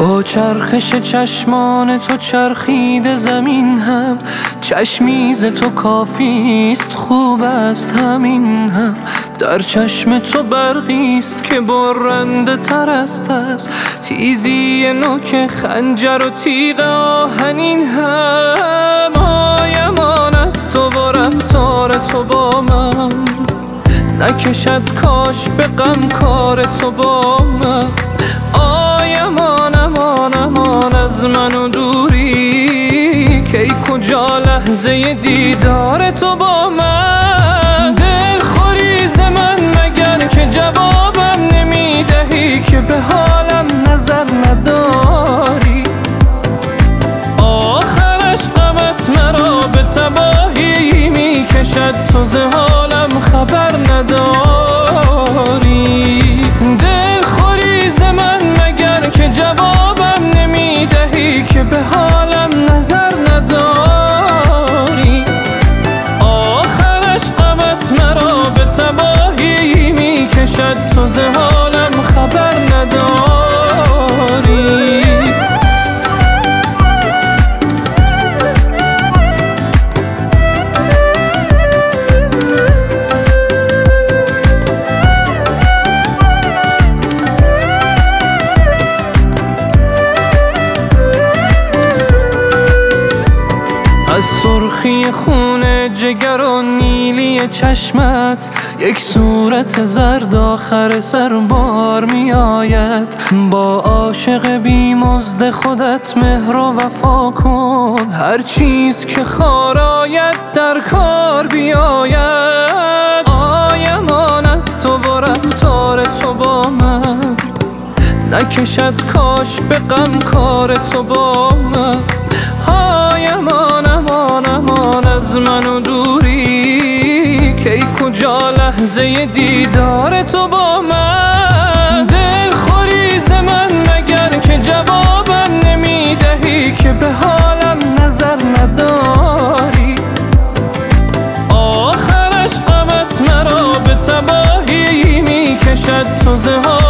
با چرخش چشمان تو چرخیده زمین هم، چشمیز تو کافیست خوب است همین هم. در چشم تو برقیست که برنده تر است از تیزی نوک خنجر و تیغ آهنین هم. آیمان از تو و رفتار تو با من، نکشد کاش به غم کار تو با من. آیمان امان امان از من و دوری، کی کجا لحظه دیدار تو با من. دلخوری ز من مگر که جوابم نمیدهی، که به حالم نظر نداری. آخرش غمت مرا به تباهی میکشد، تو ز حالم خبر نداری. دلخوری ز من مگر که جوابم نمیدهی، که به حالم نظر نداری. آخرش غمت مرا به تباهی میکشد، تو ز حالم خبر نداری. از سرخی خون جگر و نیلی چشمت، یک صورت زرد آخر سر بار می آید. با عاشق بیمزد خودت مهر و وفا کن، هر چیز که خار آید در کار بیاید. آیمان از تو و رفتار تو با من، نکشد کاش به غم کار تو با من. آیمان امان امان از من و دوری، کی کجا لحظه دیدار تو با من. دلخوری ز من مگر که جوابم نمیدهی، که به حالم نظر نداری. آخرش غمت مرا به تباهی میکشد، تو ز